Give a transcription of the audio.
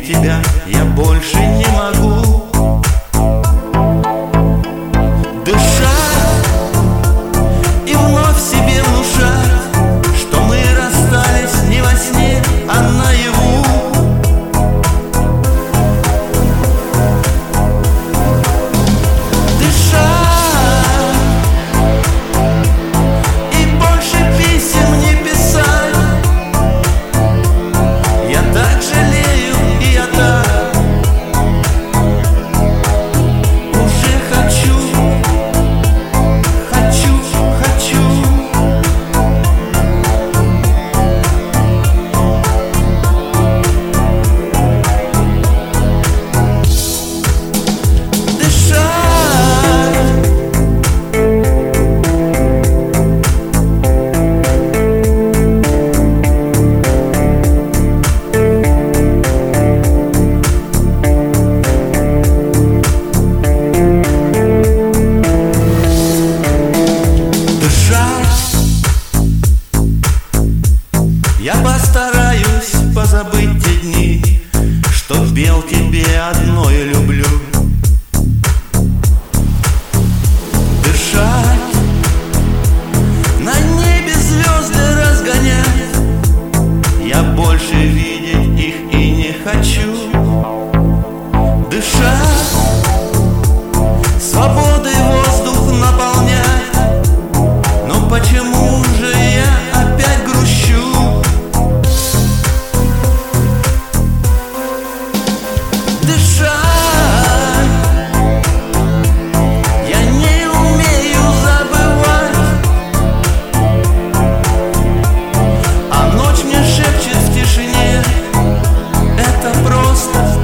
тебя я больше не могу дышать и вновь себе внушать, что мы расстались не во сне, а наяву. Дышать и больше писем не писать. Я так жалею, и я так уже хочу. Я постараюсь позабыть те дни, что пел тебе одной люблю. Дышать, на небе звезды разгонять, я больше видеть их и не хочу. Дышать, свободой воздух наполнять, но почему же я опять грущу? Дышать, я не умею забывать, а ночь мне шепчет в тишине: это просто